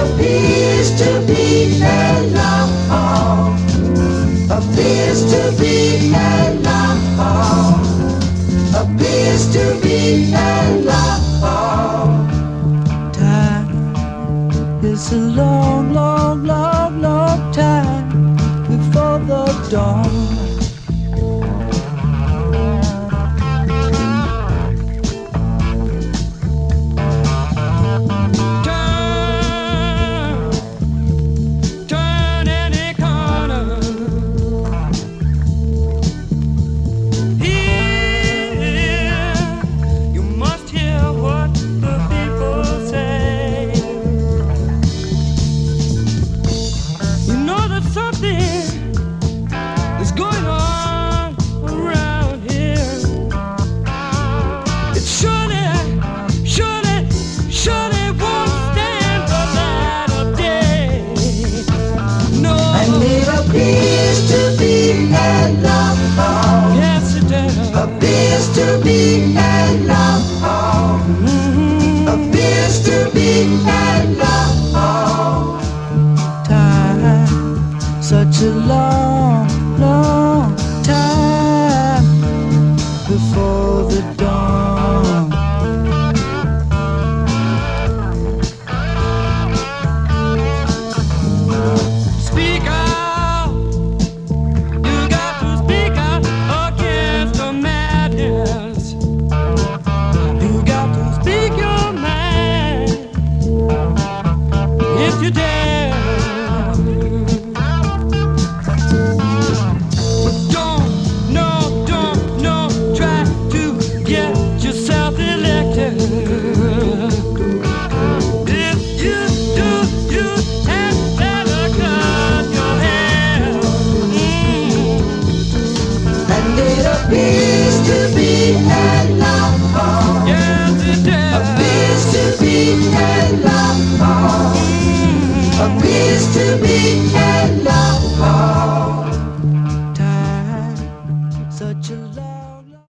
appears to be a love, appears to be a love, appears to be a love. Time is a long, long, long, long time before the dawn. Appears to be a love, yes it does. Appears to be a love, appears to be a love. Time, such a long, long time before the dawn. Speak up. You dare. Don't try to get yourself elected. If you do, you had better cut your hair. And it appears to be a love. Yes, it does. Appears to be a love. Appears to be